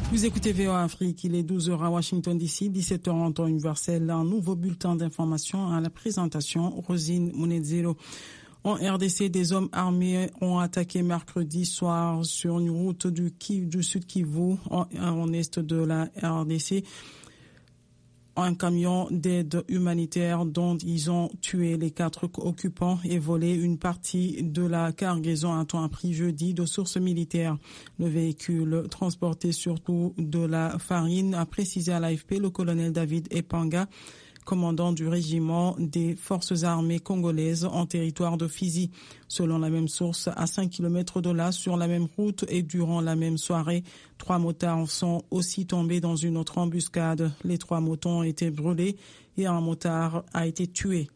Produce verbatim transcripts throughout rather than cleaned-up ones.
Vous écoutez V O A Afrique, il est douze heures à Washington D C, dix-sept heures en temps universel. Un nouveau bulletin d'information à la présentation, Rosine Munezero. En R D C, des hommes armés ont attaqué mercredi soir sur une route du, du Sud Kivu, en, en est de la R D C, un camion d'aide humanitaire dont ils ont tué les quatre occupants et volé une partie de la cargaison, a-t-on appris jeudi de sources militaires. Le véhicule transportait surtout de la farine, a précisé à l'A F P le colonel David Epanga, commandant du régiment des forces armées congolaises en territoire de Fizi. Selon la même source, à cinq kilomètres de là, sur la même route et durant la même soirée, trois motards sont aussi tombés dans une autre embuscade. Les trois motos ont été brûlés et un motard a été tué.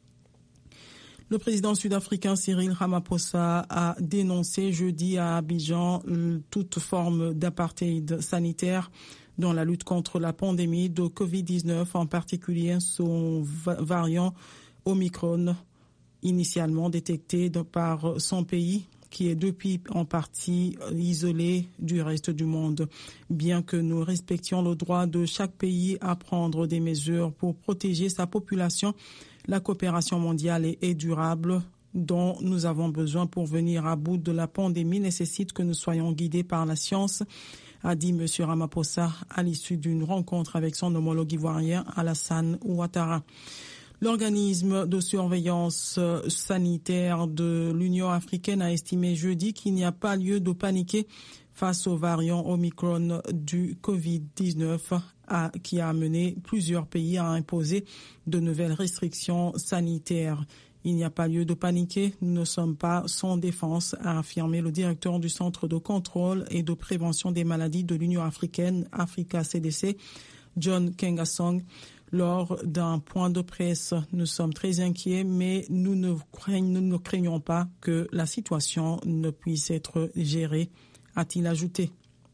Le président sud-africain Cyril Ramaphosa a dénoncé jeudi à Abidjan toute forme d'apartheid sanitaire dans la lutte contre la pandémie de covid dix-neuf, en particulier son variant Omicron, initialement détecté par son pays, qui est depuis en partie isolé du reste du monde. Bien que nous respections le droit de chaque pays à prendre des mesures pour protéger sa population, la coopération mondiale est durable dont nous avons besoin pour venir à bout de la pandémie nécessite que nous soyons guidés par la science, a dit M. Ramaphosa à l'issue d'une rencontre avec son homologue ivoirien Alassane Ouattara. L'organisme de surveillance sanitaire de l'Union africaine a estimé jeudi qu'il n'y a pas lieu de paniquer face au variant Omicron du covid dix-neuf à, qui a amené plusieurs pays à imposer de nouvelles restrictions sanitaires. Il n'y a pas lieu de paniquer, nous ne sommes pas sans défense, a affirmé le directeur du Centre de contrôle et de prévention des maladies de l'Union africaine, Africa C D C, John Kengasong, lors d'un point de presse. Nous sommes très inquiets, mais nous ne craignons, nous ne craignons pas que la situation ne puisse être gérée, a-t-il ajouté.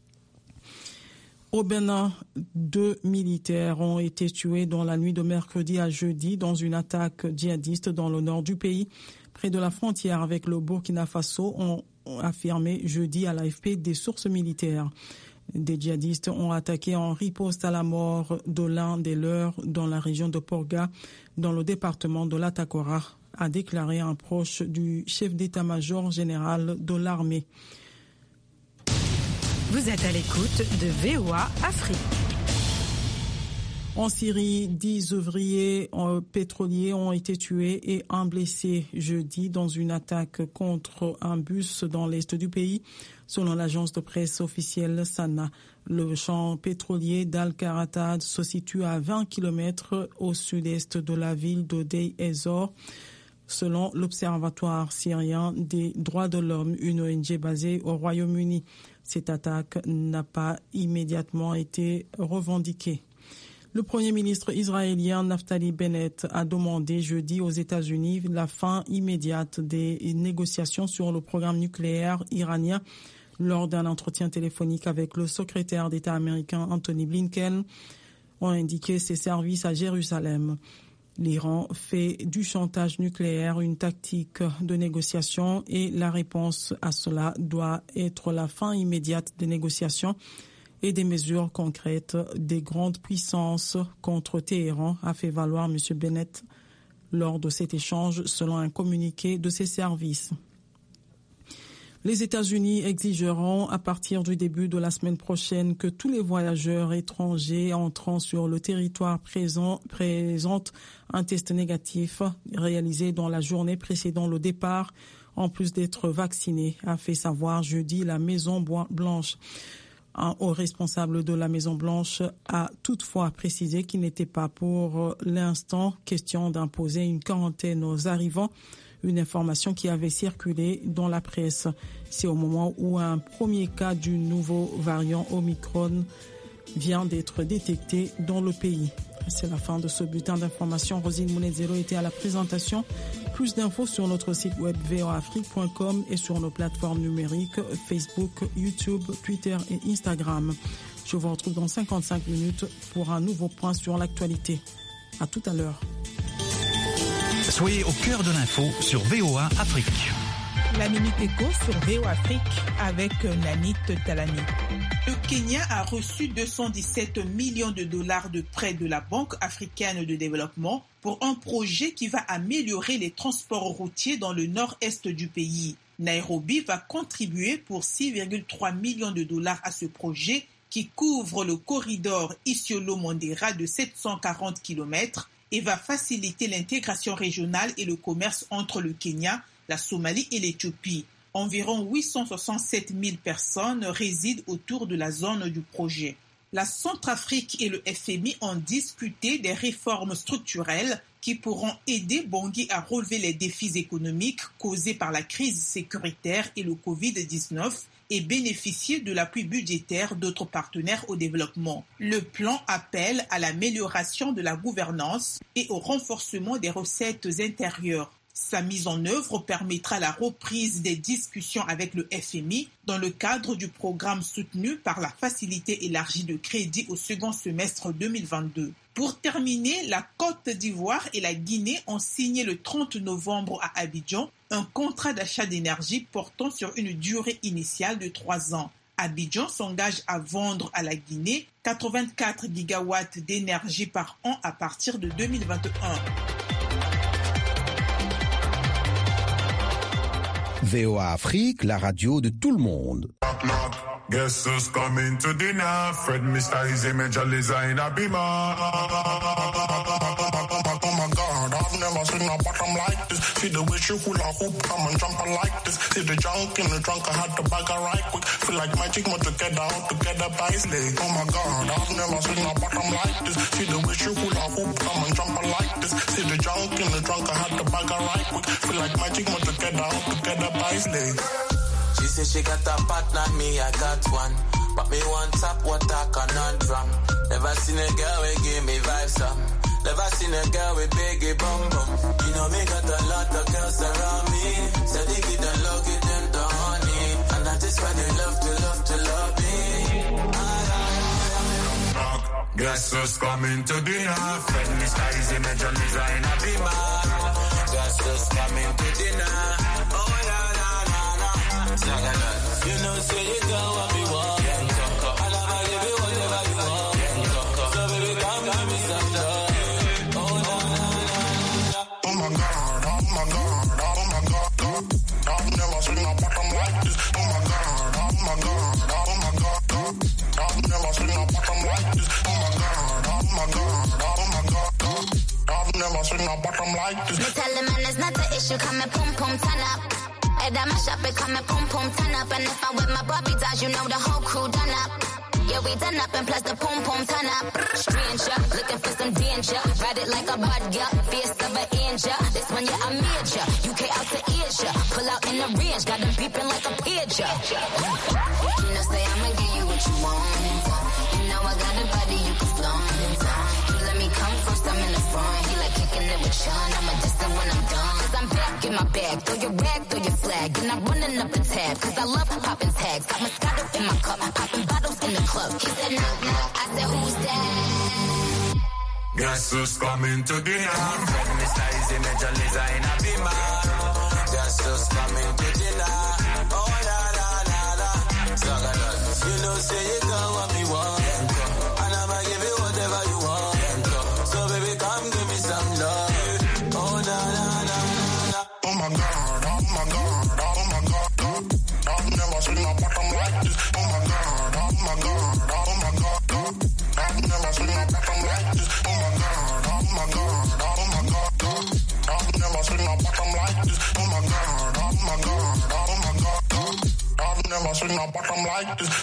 Au Bénin, deux militaires ont été tués dans la nuit de mercredi à jeudi dans une attaque djihadiste dans le nord du pays, près de la frontière avec le Burkina Faso, ont affirmé jeudi à l'A F P des sources militaires. Des djihadistes ont attaqué en riposte à la mort de l'un des leurs dans la région de Porga, dans le département de l'Atakora, a déclaré un proche du chef d'état-major général de l'armée. Vous êtes à l'écoute de V O A Afrique. En Syrie, dix ouvriers pétroliers ont été tués et un blessé jeudi dans une attaque contre un bus dans l'est du pays, selon l'agence de presse officielle Sana. Le champ pétrolier d'Al-Karatad se situe à vingt kilomètres au sud-est de la ville de Deir ez-Zor. Selon l'Observatoire syrien des droits de l'homme, une O N G basée au Royaume-Uni. Cette attaque n'a pas immédiatement été revendiquée. Le Premier ministre israélien Naftali Bennett a demandé jeudi aux États-Unis la fin immédiate des négociations sur le programme nucléaire iranien lors d'un entretien téléphonique avec le secrétaire d'État américain Anthony Blinken, ont indiqué ses services à Jérusalem. L'Iran fait du chantage nucléaire une tactique de négociation et la réponse à cela doit être la fin immédiate des négociations et des mesures concrètes des grandes puissances contre Téhéran, a fait valoir M. Bennett lors de cet échange selon un communiqué de ses services. Les États-Unis exigeront à partir du début de la semaine prochaine que tous les voyageurs étrangers entrant sur le territoire présent, présentent un test négatif réalisé dans la journée précédant le départ, en plus d'être vaccinés, a fait savoir jeudi la Maison-Blanche. Un haut responsable de la Maison-Blanche a toutefois précisé qu'il n'était pas pour l'instant question d'imposer une quarantaine aux arrivants, une information qui avait circulé dans la presse. C'est au moment où un premier cas du nouveau variant Omicron vient d'être détecté dans le pays. C'est la fin de ce bulletin d'information. Rosine Munezero était à la présentation. Plus d'infos sur notre site web v o a afrique point com et sur nos plateformes numériques Facebook, YouTube, Twitter et Instagram. Je vous retrouve dans cinquante-cinq minutes pour un nouveau point sur l'actualité. À tout à l'heure. Soyez au cœur de l'info sur V O A Afrique. La Minute Éco sur V O A Afrique avec Nanit Talani. Le Kenya a reçu deux cent dix-sept millions de dollars de prêts de la Banque africaine de développement pour un projet qui va améliorer les transports routiers dans le nord-est du pays. Nairobi va contribuer pour six virgule trois millions de dollars à ce projet qui couvre le corridor Isiolo-Mandera de sept cent quarante kilomètres et va faciliter l'intégration régionale et le commerce entre le Kenya, la Somalie et l'Éthiopie. Environ huit cent soixante-sept mille personnes résident autour de la zone du projet. La Centrafrique et le F M I ont discuté des réformes structurelles qui pourront aider Bangui à relever les défis économiques causés par la crise sécuritaire et le covid dix-neuf et bénéficier de l'appui budgétaire d'autres partenaires au développement. Le plan appelle à l'amélioration de la gouvernance et au renforcement des recettes intérieures. Sa mise en œuvre permettra la reprise des discussions avec le F M I dans le cadre du programme soutenu par la Facilité élargie de crédit au second semestre deux mille vingt-deux. Pour terminer, la Côte d'Ivoire et la Guinée ont signé le trente novembre à Abidjan un contrat d'achat d'énergie portant sur une durée initiale de trois ans. Abidjan s'engage à vendre à la Guinée quatre-vingt-quatre gigawatts d'énergie par an à partir de deux mille vingt et un. V O A Afrique, la radio de tout le monde. Guess who's coming to dinner? Fred Mister his image a design a beamer. Oh my God, I've never seen a bottom like this. See the way she hula hoop, come and jump like this. See the junk in the trunk, I had to bag her right quick. Feel like magic, more together, all together by slay. Oh my God, I've never seen a bottom like this. See the way she hula hoop, come and jump like this. See the junk in the trunk, I had to bag her right quick. Feel like magic, more together, all together by slay. She said she got a partner, me I got one. But me want top water conundrum. Never seen a girl with give me vibes up. Never seen a girl with biggie bum bum. You know me got a lot of girls around me. So they give them love, give them the honey. And that is why they love to love to love me. Guess who's coming to dinner? Fred Mister his image and design a beamer. Guess who's coming to dinner? Oh na na na na. You know say you got what me want. And I'ma give you whatever you want. So baby come give me some love. Oh na na na. Oh my God, oh my God, oh my God. I've never seen a bottom like this. Oh my God, oh my God, oh my God. I've never seen a bottom like this. Oh my God, oh my God, oh my God. I've never seen a bottom like this. Me tell the man it's not the issue, come and pum pum turn up. Head on my shop, it come and pum pum turn up. And if I'm with my Bobby dolls, you know the whole crew done up. Yeah, we done up and plus the pum pum turn up. Stranger, looking for some danger. Ride it like a bud, yeah, fierce of an angel. This one, yeah, I major. U K out to Asia. Pull out in the range, got them beeping like a pager. You know, say I'ma give you what you want. You know I got a body you can flaunt. You let me come first, I'm in the front. He like kicking it with Sean, I'm a distant when I'm done. Cause I'm back in my bag, throw your rag, throw your flag. And I'm running up the tab, cause I love popping tags. Got Moscato in my cup, popping bottles in the club. He said knock knock, I said who's that? Guess who's coming to dinner? Fred Mister his image and design a beamer. Guess who's coming to dinner? Oh na na na na. You know say you got what me want. And I'ma give you whatever you want. So baby come give me some love. Oh na na na na. Oh my God, oh my God, oh my God. I've never seen a bottom like this. Oh my God, oh my God, oh my God. I've never seen a bottom like this. Oh my God, oh my God, oh my God. I've never seen a bottom like this. Oh my God, oh my God, oh my God. I've never seen a bottom like this.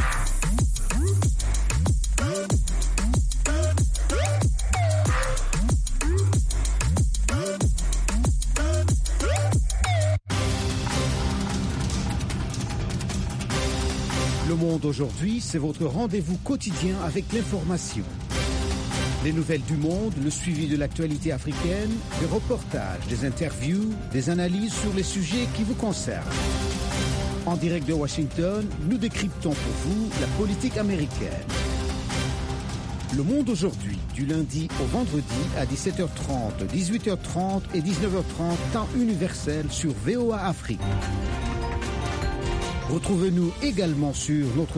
Le Monde aujourd'hui, c'est votre rendez-vous quotidien avec l'information. Les nouvelles du monde, le suivi de l'actualité africaine, des reportages, des interviews, des analyses sur les sujets qui vous concernent. En direct de Washington, nous décryptons pour vous la politique américaine. Le Monde aujourd'hui, du lundi au vendredi à dix-sept heures trente, dix-huit heures trente et dix-neuf heures trente, temps universel sur V O A Afrique. Retrouvez-nous également sur notre